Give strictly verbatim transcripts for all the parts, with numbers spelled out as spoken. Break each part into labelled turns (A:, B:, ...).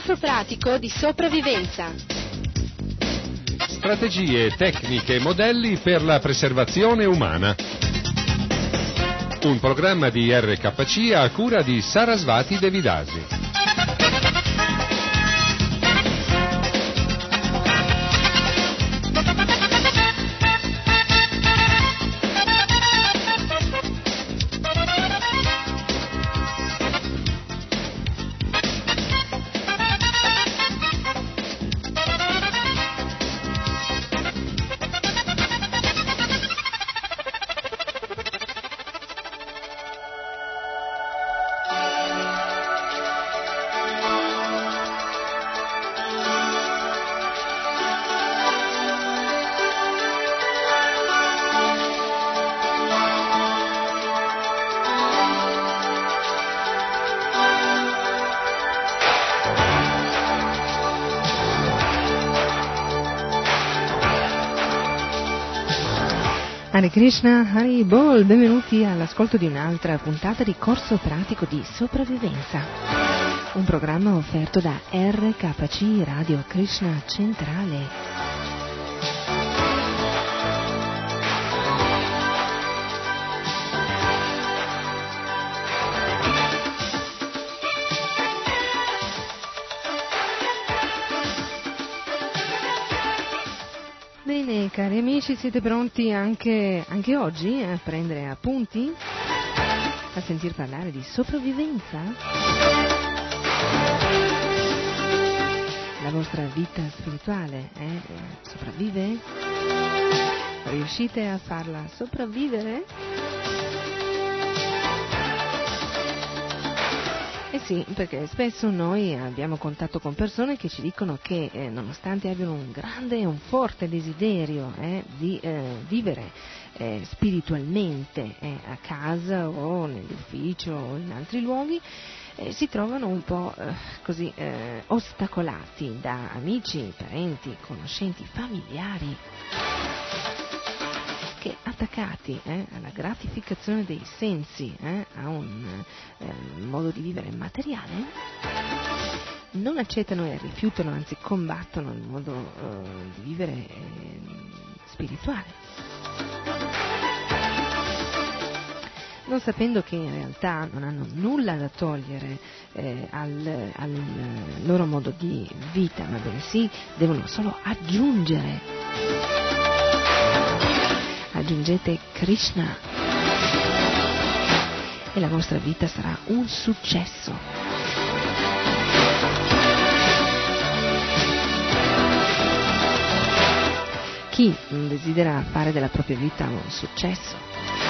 A: corso pratico di sopravvivenza.
B: Strategie, tecniche e modelli per la preservazione umana. Un programma di R K C a cura di Sarasvati Devidasi.
C: Hare Krishna, Hari Bol, benvenuti all'ascolto di un'altra puntata di Corso Pratico di Sopravvivenza, un programma offerto da R K C Radio Krishna Centrale. Bene, cari amici, siete pronti anche, anche oggi a prendere appunti? A sentir parlare di sopravvivenza? La vostra vita spirituale eh, sopravvive? Riuscite a farla sopravvivere? Eh sì, perché spesso noi abbiamo contatto con persone che ci dicono che eh, nonostante abbiano un grande e un forte desiderio eh, di eh, vivere eh, spiritualmente eh, a casa o nell'ufficio o in altri luoghi, eh, si trovano un po' eh, così eh, ostacolati da amici, parenti, conoscenti, familiari, che attaccati eh, alla gratificazione dei sensi, eh, a un eh, modo di vivere materiale, non accettano e rifiutano, anzi combattono il modo eh, di vivere eh, spirituale, non sapendo che in realtà non hanno nulla da togliere eh, al, al loro modo di vita, ma bensì devono solo aggiungere. Aggiungete Krishna e la vostra vita sarà un successo. Chi desidera fare della propria vita un successo?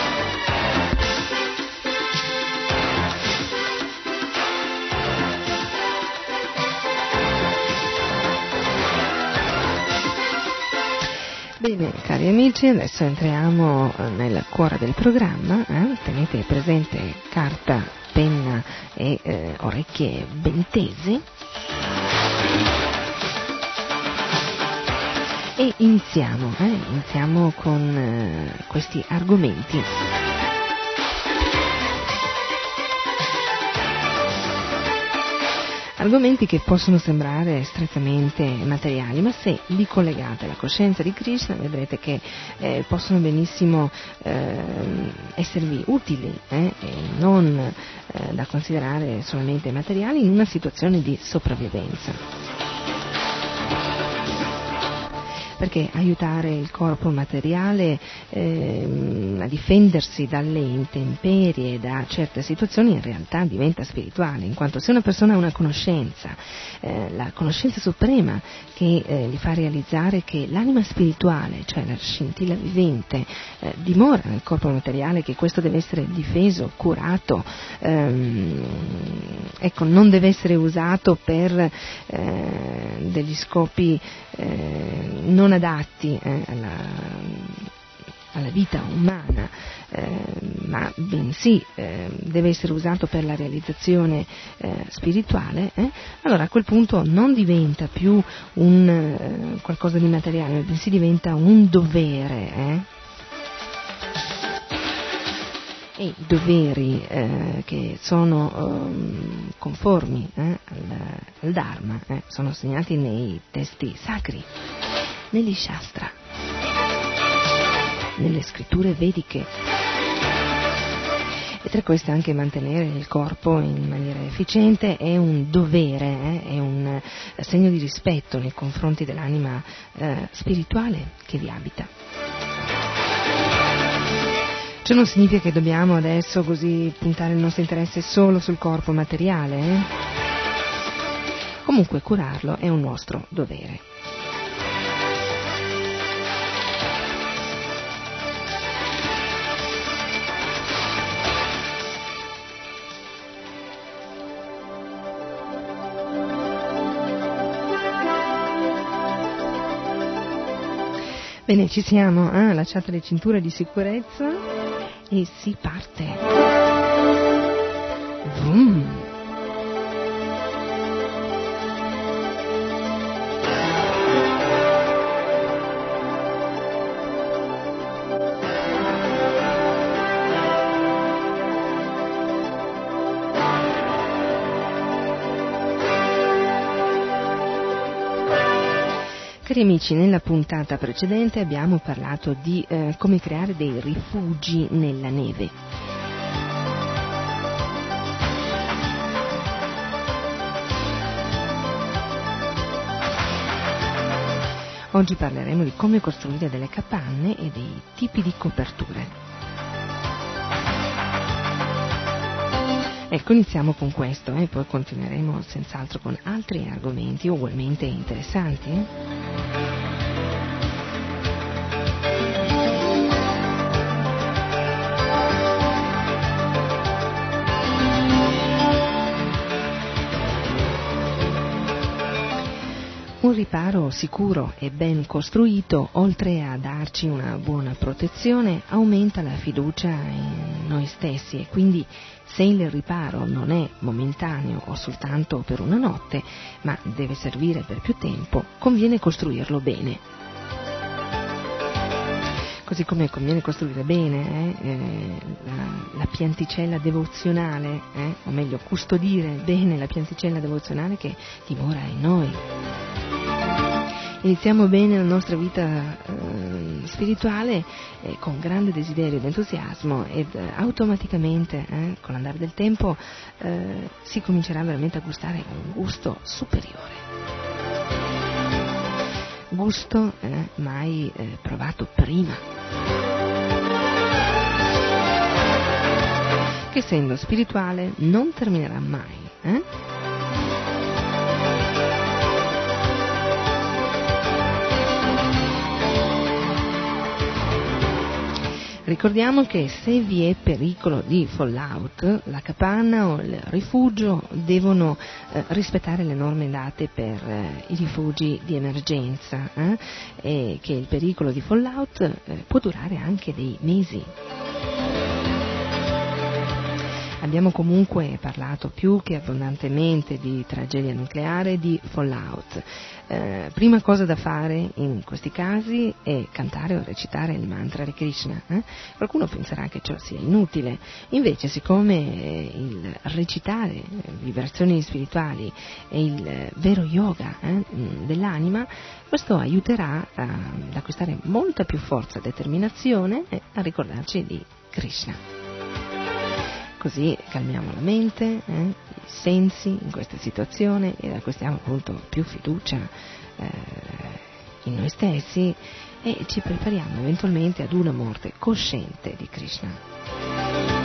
C: Bene, cari amici, adesso entriamo nel cuore del programma, eh? Tenete presente carta, penna e eh, orecchie ben tese e iniziamo, eh? iniziamo con eh, questi argomenti. Argomenti che possono sembrare strettamente materiali, ma se li collegate alla coscienza di Krishna vedrete che eh, possono benissimo eh, esservi utili eh, e non eh, da considerare solamente materiali in una situazione di sopravvivenza. Perché aiutare il corpo materiale eh, a difendersi dalle intemperie, da certe situazioni, in realtà diventa spirituale, in quanto se una persona ha una conoscenza, eh, la conoscenza suprema che eh, gli fa realizzare che l'anima spirituale, cioè la scintilla vivente, eh, dimora nel corpo materiale, che questo deve essere difeso, curato, ehm, ecco, non deve essere usato per eh, degli scopi eh, non adatti eh, alla, alla vita umana, eh, ma bensì eh, deve essere usato per la realizzazione eh, spirituale, eh, allora a quel punto non diventa più un eh, qualcosa di materiale, ma bensì diventa un dovere. Eh? e i doveri eh, che sono eh, conformi eh, al, al Dharma eh, sono segnati nei testi sacri, negli Shastra, nelle scritture vediche. E tra queste anche mantenere il corpo in maniera efficiente è un dovere, eh, è un segno di rispetto nei confronti dell'anima eh, spirituale che vi abita. Ciò non significa che dobbiamo adesso così puntare il nostro interesse solo sul corpo materiale, eh? Comunque curarlo è un nostro dovere. Bene, ci siamo, eh? Allacciate le cinture di sicurezza e si parte. Vroom. Cari amici, nella puntata precedente abbiamo parlato di eh, come creare dei rifugi nella neve. Oggi parleremo di come costruire delle capanne e dei tipi di coperture. Ecco, iniziamo con questo e eh, poi continueremo senz'altro con altri argomenti ugualmente interessanti. Eh? Un riparo sicuro e ben costruito, oltre a darci una buona protezione, aumenta la fiducia in noi stessi e quindi se il riparo non è momentaneo o soltanto per una notte, ma deve servire per più tempo, conviene costruirlo bene. Così come conviene costruire bene eh, eh, la, la pianticella devozionale, eh, o meglio custodire bene la pianticella devozionale che dimora in noi. Iniziamo bene la nostra vita eh, spirituale eh, con grande desiderio ed entusiasmo ed eh, automaticamente eh, con l'andare del tempo eh, si comincerà veramente a gustare un gusto superiore. Gusto eh, mai eh, provato prima. Che essendo spirituale non terminerà mai. Eh? Ricordiamo che se vi è pericolo di fallout, la capanna o il rifugio devono eh, rispettare le norme date per eh, i rifugi di emergenza eh, e che il pericolo di fallout eh, può durare anche dei mesi. Abbiamo comunque parlato più che abbondantemente di tragedia nucleare e di fallout. Eh, prima cosa da fare in questi casi è cantare o recitare il mantra di Krishna. Eh? Qualcuno penserà che ciò sia inutile, invece siccome eh, il recitare eh, vibrazioni spirituali è il eh, vero yoga eh, dell'anima, questo aiuterà a, ad acquistare molta più forza e determinazione e a ricordarci di Krishna. Così calmiamo la mente, eh, i sensi in questa situazione ed acquistiamo appunto più fiducia eh, in noi stessi e ci prepariamo eventualmente ad una morte cosciente di Krishna.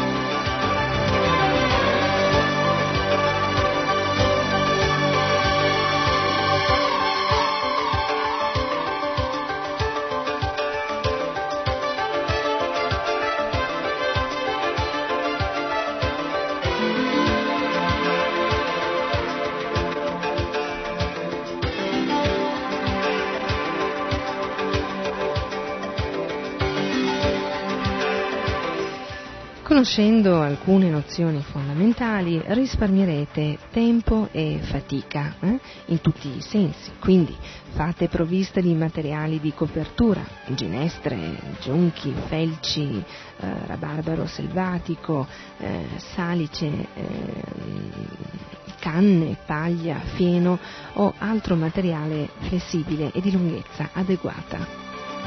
C: Conoscendo alcune nozioni fondamentali risparmierete tempo e fatica eh? in tutti i sensi, quindi fate provviste di materiali di copertura, ginestre, giunchi, felci, eh, rabarbaro selvatico, eh, salice, eh, canne, paglia, fieno o altro materiale flessibile e di lunghezza adeguata.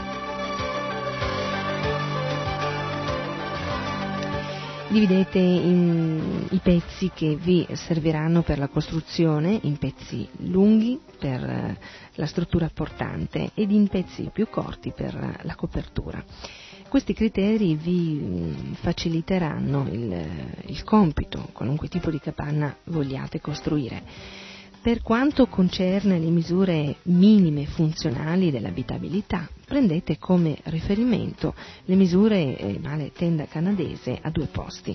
C: Dividete in, i pezzi che vi serviranno per la costruzione in pezzi lunghi per eh, la struttura portante ed in pezzi più corti per eh, la copertura. Questi criteri vi mh, faciliteranno il, il compito, qualunque tipo di capanna vogliate costruire. Per quanto concerne le misure minime funzionali dell'abitabilità, prendete come riferimento le misure eh, male tenda canadese a due posti.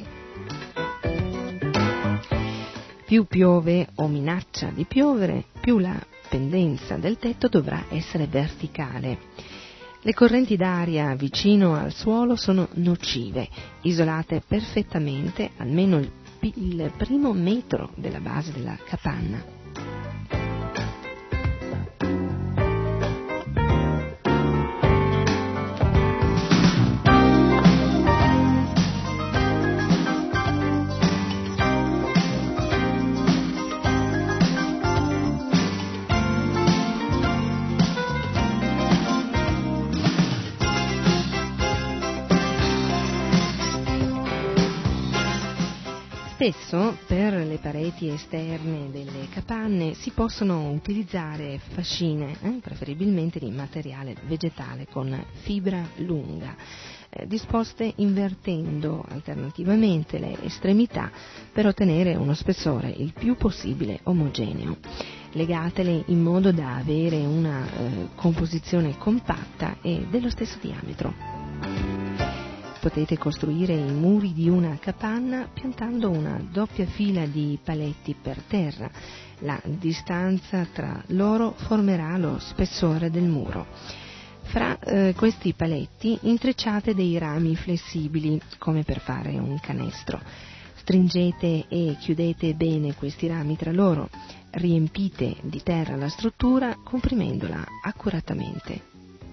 C: Più piove o minaccia di piovere, più la pendenza del tetto dovrà essere verticale. Le correnti d'aria vicino al suolo sono nocive, isolate perfettamente almeno il, il primo metro della base della capanna. Spesso per le pareti esterne delle capanne si possono utilizzare fascine, eh, preferibilmente di materiale vegetale con fibra lunga, eh, disposte invertendo alternativamente le estremità per ottenere uno spessore il più possibile omogeneo. Legatele in modo da avere una eh, composizione compatta e dello stesso diametro. Potete costruire i muri di una capanna piantando una doppia fila di paletti per terra. La distanza tra loro formerà lo spessore del muro. Fra eh, questi paletti intrecciate dei rami flessibili, come per fare un canestro. Stringete e chiudete bene questi rami tra loro. Riempite di terra la struttura comprimendola accuratamente.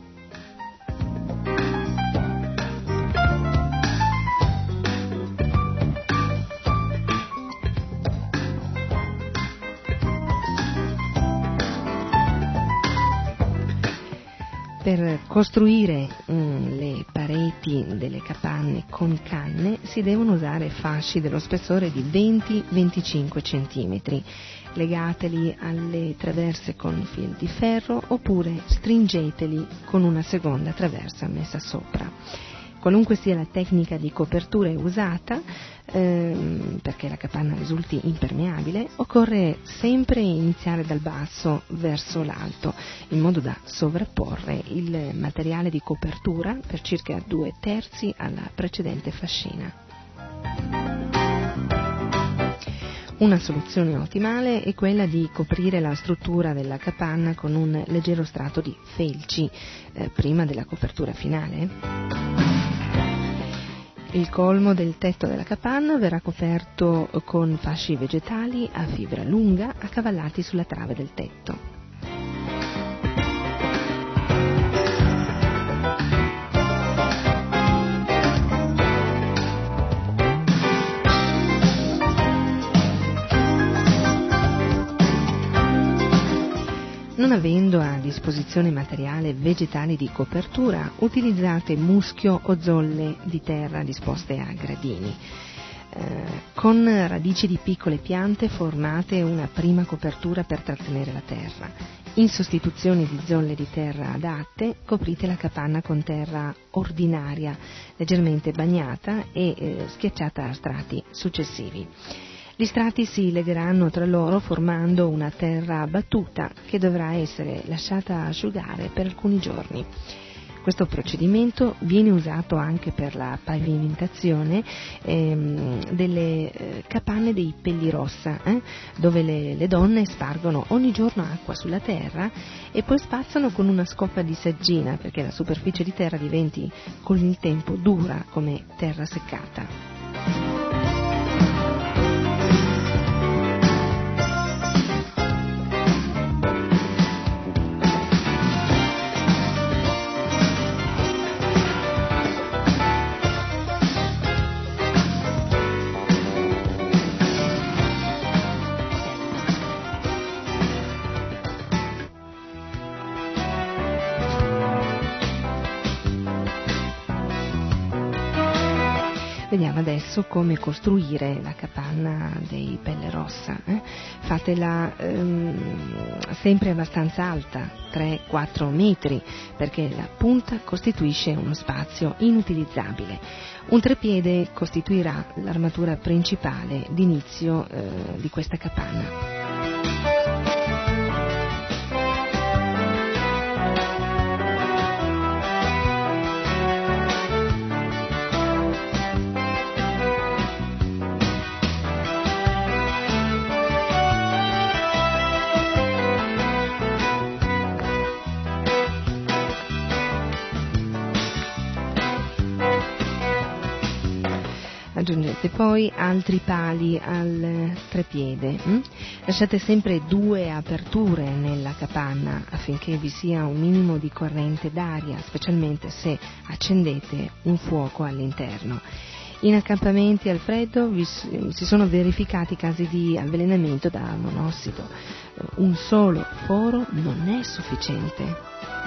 C: Per costruire mm, le pareti delle capanne con canne si devono usare fasci dello spessore di venti venticinque centimetri. Legateli alle traverse con fil di ferro oppure stringeteli con una seconda traversa messa sopra. Qualunque sia la tecnica di copertura usata, ehm, perché la capanna risulti impermeabile, occorre sempre iniziare dal basso verso l'alto, in modo da sovrapporre il materiale di copertura per circa due terzi alla precedente fascina. Una soluzione ottimale è quella di coprire la struttura della capanna con un leggero strato di felci eh, prima della copertura finale. Il colmo del tetto della capanna verrà coperto con fasci vegetali a fibra lunga accavallati sulla trave del tetto. Non avendo a disposizione materiale vegetale di copertura, utilizzate muschio o zolle di terra disposte a gradini. Eh, con radici di piccole piante formate una prima copertura per trattenere la terra. In sostituzione di zolle di terra adatte, coprite la capanna con terra ordinaria, leggermente bagnata e eh, schiacciata a strati successivi. Gli strati si legheranno tra loro formando una terra battuta che dovrà essere lasciata asciugare per alcuni giorni. Questo procedimento viene usato anche per la pavimentazione ehm, delle eh, capanne dei Pellirossa, eh, dove le, le donne spargono ogni giorno acqua sulla terra e poi spazzano con una scopa di saggina perché la superficie di terra diventi con il tempo dura come terra seccata. Vediamo adesso come costruire la capanna dei Pelle Rossa. Eh? Fatela ehm, sempre abbastanza alta, tre quattro metri, perché la punta costituisce uno spazio inutilizzabile. Un trepiede costituirà l'armatura principale d'inizio eh, di questa capanna. Aggiungete poi altri pali al trepiede. Hm? Lasciate sempre due aperture nella capanna affinché vi sia un minimo di corrente d'aria, specialmente se accendete un fuoco all'interno. In accampamenti al freddo vi, si sono verificati casi di avvelenamento da monossido. Un solo foro non è sufficiente.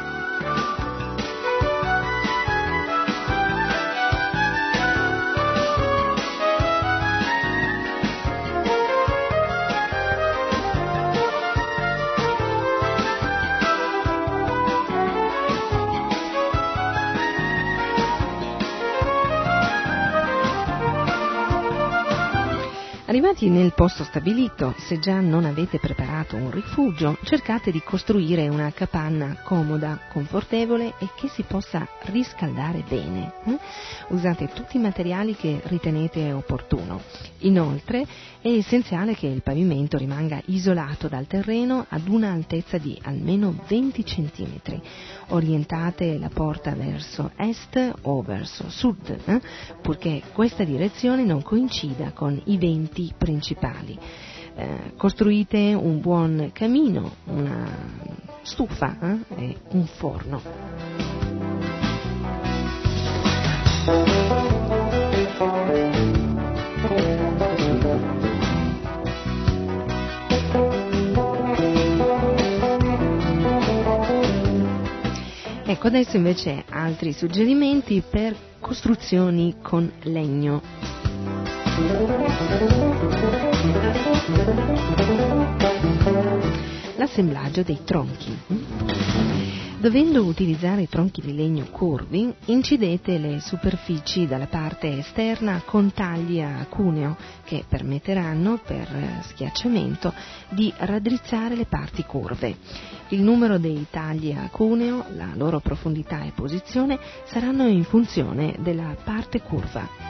C: Arrivati nel posto stabilito, se già non avete preparato un rifugio, cercate di costruire una capanna comoda, confortevole e che si possa riscaldare bene. Usate tutti i materiali che ritenete opportuno. Inoltre è essenziale che il pavimento rimanga isolato dal terreno ad una altezza di almeno venti centimetri. Orientate la porta verso est o verso sud, eh? purché questa direzione non coincida con i venti principali. Eh, costruite un buon camino, una stufa eh? e un forno. Ecco, adesso invece altri suggerimenti per costruzioni con legno. L'assemblaggio dei tronchi. Dovendo utilizzare tronchi di legno curvi, incidete le superfici dalla parte esterna con tagli a cuneo che permetteranno, per schiacciamento, di raddrizzare le parti curve. Il numero dei tagli a cuneo, la loro profondità e posizione saranno in funzione della parte curva.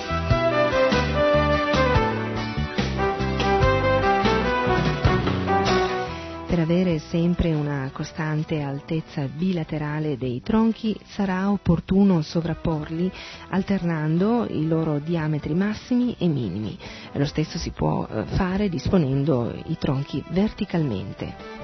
C: Per avere sempre una costante altezza bilaterale dei tronchi sarà opportuno sovrapporli alternando i loro diametri massimi e minimi. Lo stesso si può fare disponendo i tronchi verticalmente.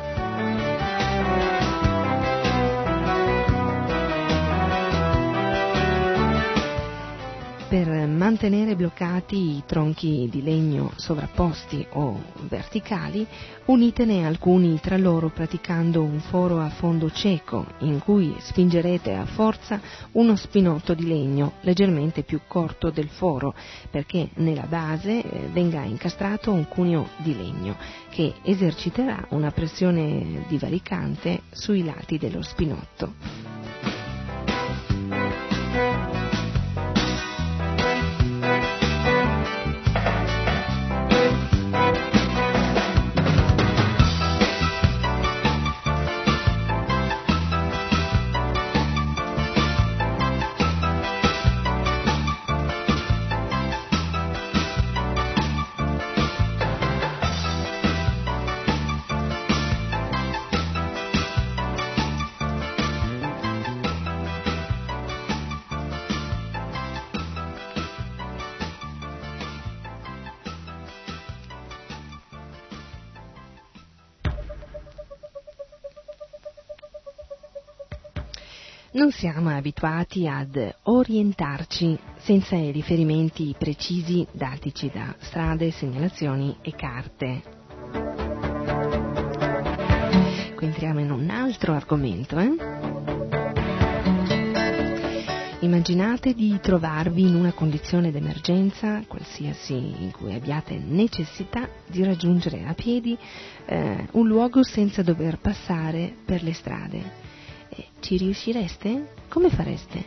C: Per mantenere bloccati i tronchi di legno sovrapposti o verticali, unitene alcuni tra loro praticando un foro a fondo cieco in cui spingerete a forza uno spinotto di legno leggermente più corto del foro, perché nella base venga incastrato un cuneo di legno che eserciterà una pressione divaricante sui lati dello spinotto. Non siamo abituati ad orientarci senza i riferimenti precisi datici da strade, segnalazioni e carte. Qui entriamo in un altro argomento, eh? Immaginate di trovarvi in una condizione d'emergenza, qualsiasi, in cui abbiate necessità di raggiungere a piedi eh, un luogo senza dover passare per le strade. Eh, ci riuscireste? Come fareste?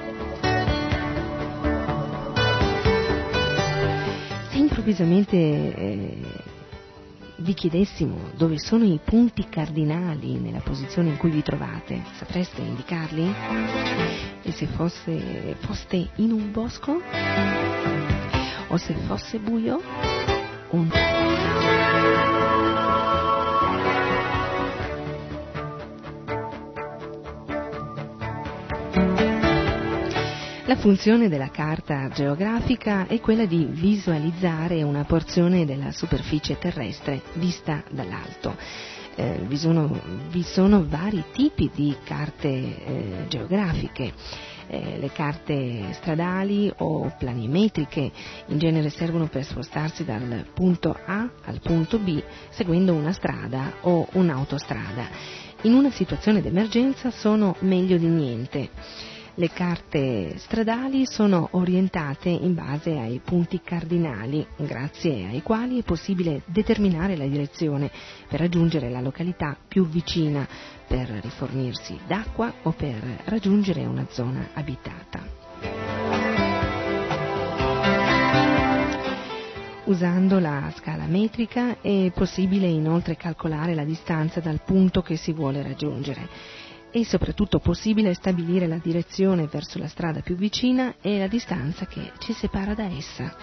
C: Se improvvisamente eh, vi chiedessimo dove sono i punti cardinali nella posizione in cui vi trovate, sapreste indicarli? E se fosse, foste in un bosco? O se fosse buio? Un... La funzione della carta geografica è quella di visualizzare una porzione della superficie terrestre vista dall'alto. Eh, vi, sono, vi sono vari tipi di carte eh, geografiche. Eh, le carte stradali o planimetriche in genere servono per spostarsi dal punto A al punto B seguendo una strada o un'autostrada. In una situazione d'emergenza sono meglio di niente. Le carte stradali sono orientate in base ai punti cardinali, grazie ai quali è possibile determinare la direzione per raggiungere la località più vicina, per rifornirsi d'acqua o per raggiungere una zona abitata. Usando la scala metrica è possibile inoltre calcolare la distanza dal punto che si vuole raggiungere. È soprattutto possibile stabilire la direzione verso la strada più vicina e la distanza che ci separa da essa.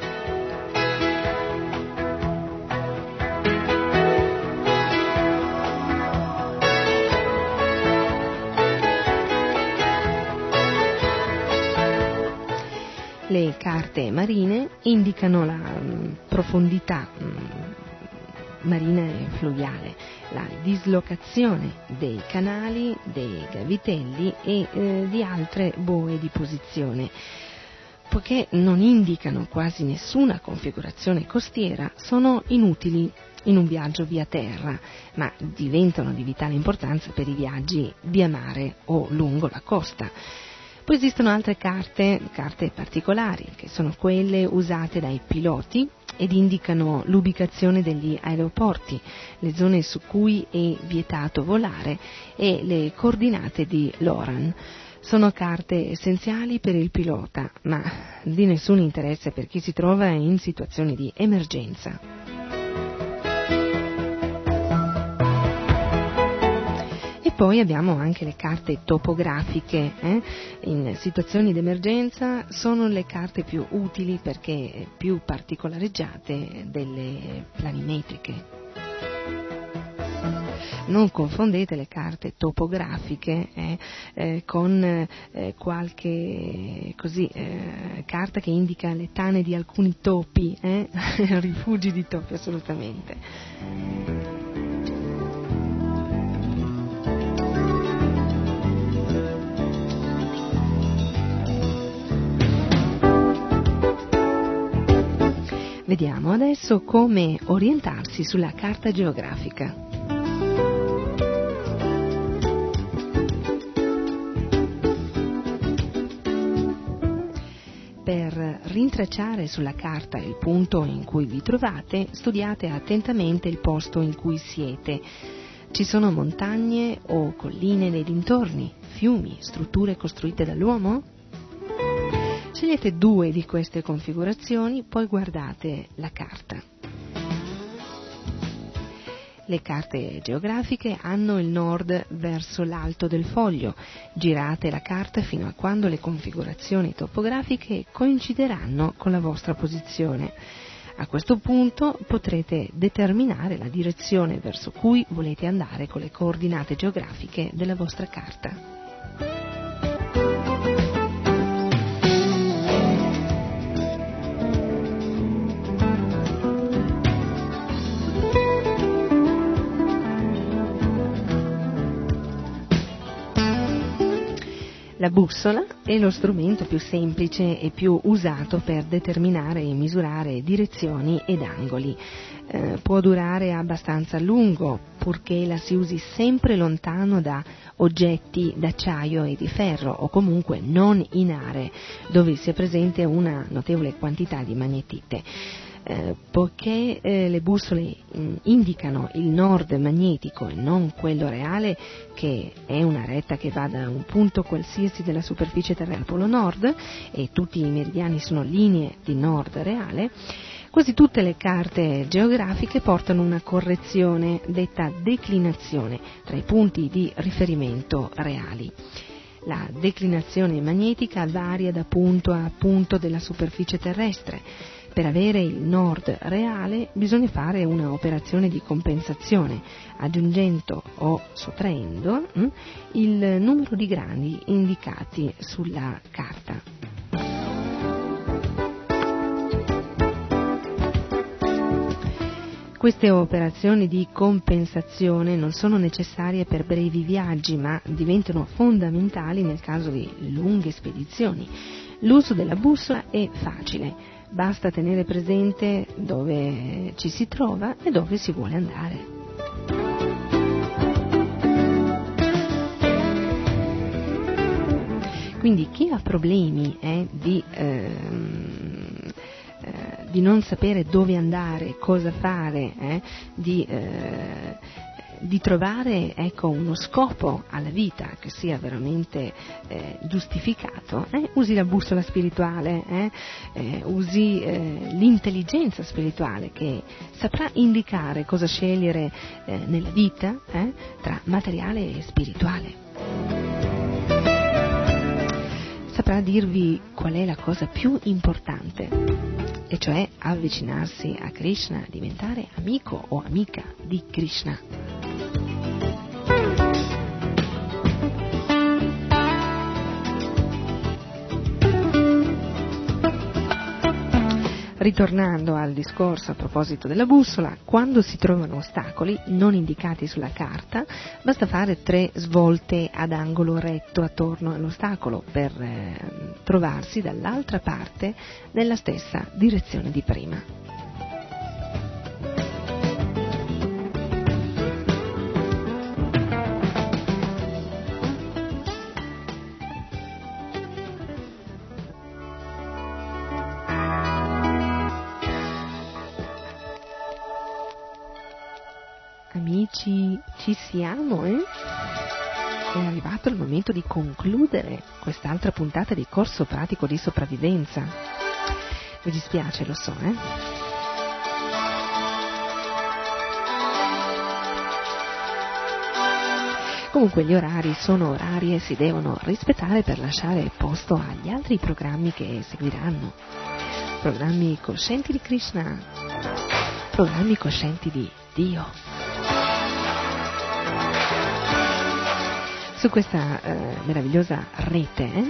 C: Le carte marine indicano la mh, profondità mh, marina e fluviale, la dislocazione dei canali, dei gavitelli e eh, di altre boe di posizione. Poiché non indicano quasi nessuna configurazione costiera, sono inutili in un viaggio via terra, ma diventano di vitale importanza per i viaggi via mare o lungo la costa. Poi esistono altre carte, carte particolari, che sono quelle usate dai piloti ed indicano l'ubicazione degli aeroporti, le zone su cui è vietato volare e le coordinate di LORAN. Sono carte essenziali per il pilota, ma di nessun interesse per chi si trova in situazioni di emergenza. Poi abbiamo anche le carte topografiche, eh? In situazioni d'emergenza sono le carte più utili perché più particolareggiate delle planimetriche. Non confondete le carte topografiche eh, eh, con eh, qualche così, eh, carta che indica le tane di alcuni topi, eh? rifugi di topi assolutamente. Vediamo adesso come orientarsi sulla carta geografica. Per rintracciare sulla carta il punto in cui vi trovate, studiate attentamente il posto in cui siete. Ci sono montagne o colline nei dintorni, fiumi, strutture costruite dall'uomo? Scegliete due di queste configurazioni, poi guardate la carta. Le carte geografiche hanno il nord verso l'alto del foglio. Girate la carta fino a quando le configurazioni topografiche coincideranno con la vostra posizione. A questo punto potrete determinare la direzione verso cui volete andare con le coordinate geografiche della vostra carta. La La bussola è lo strumento più semplice e più usato per determinare e misurare direzioni ed angoli. Eh, può durare abbastanza a lungo, purché la si usi sempre lontano da oggetti d'acciaio e di ferro, o comunque non in aree dove sia presente una notevole quantità di magnetite. Eh, poiché eh, le bussole mh, indicano il nord magnetico e non quello reale, che è una retta che va da un punto qualsiasi della superficie terrestre al polo nord, e tutti i meridiani sono linee di nord reale, quasi tutte le carte geografiche portano una correzione detta declinazione tra i punti di riferimento reali. La declinazione magnetica varia da punto a punto della superficie terrestre. Per avere il nord reale bisogna fare una operazione di compensazione, aggiungendo o sottraendo hm, il numero di gradi indicati sulla carta. Queste operazioni di compensazione non sono necessarie per brevi viaggi, ma diventano fondamentali nel caso di lunghe spedizioni. L'uso della bussola è facile. Basta tenere presente dove ci si trova e dove si vuole andare. Quindi chi ha problemi eh, di, ehm, eh, di non sapere dove andare, cosa fare, eh, di, eh, di trovare ecco, uno scopo alla vita che sia veramente eh, giustificato, eh, usi la bussola spirituale, eh, eh, usi eh, l'intelligenza spirituale che saprà indicare cosa scegliere eh, nella vita eh, tra materiale e spirituale. Saprà dirvi qual è la cosa più importante, e cioè avvicinarsi a Krishna, diventare amico o amica di Krishna. Ritornando al discorso a proposito della bussola, quando si trovano ostacoli non indicati sulla carta, basta fare tre svolte ad angolo retto attorno all'ostacolo per eh, trovarsi dall'altra parte nella stessa direzione di prima. Amici, ci siamo, eh? È arrivato il momento di concludere quest'altra puntata di corso pratico di sopravvivenza. Mi dispiace, lo so, eh? Comunque gli orari sono orari e si devono rispettare per lasciare posto agli altri programmi che seguiranno. Programmi coscienti di Krishna, programmi coscienti di Dio. Su questa eh, meravigliosa rete, eh?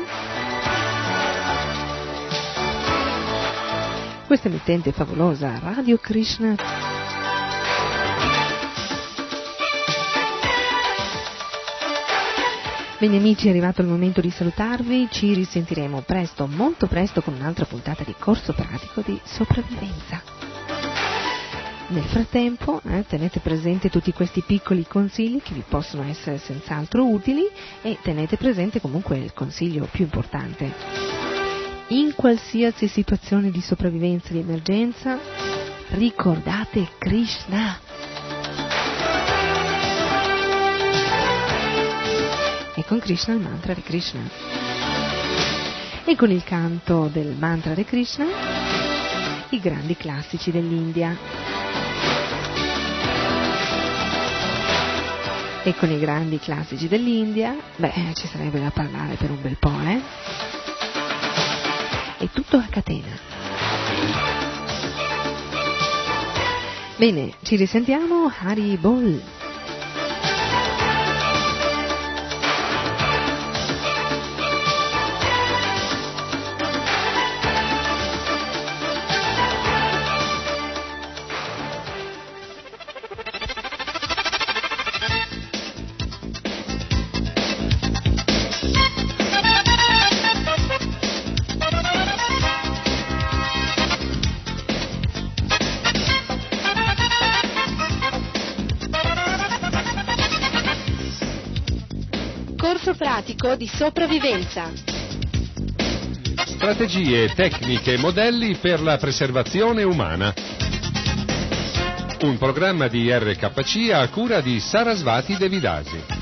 C: Questa emittente favolosa Radio Krishna. Bene amici, è arrivato il momento di salutarvi, ci risentiremo presto, molto presto, con un'altra puntata di corso pratico di sopravvivenza. Nel frattempo eh, tenete presente tutti questi piccoli consigli che vi possono essere senz'altro utili, e tenete presente comunque il consiglio più importante. In qualsiasi situazione di sopravvivenza, di emergenza, ricordate Krishna. E con Krishna il mantra di Krishna. E con il canto del mantra di Krishna, i grandi classici dell'India. E con i grandi classici dell'India, beh, ci sarebbe da parlare per un bel po', eh? È tutto a catena. Bene, ci risentiamo, Hari Bol.
A: pratico di sopravvivenza.
B: Strategie, tecniche e modelli per la preservazione umana. Un programma di R K C a cura di Sarasvati Devidasi.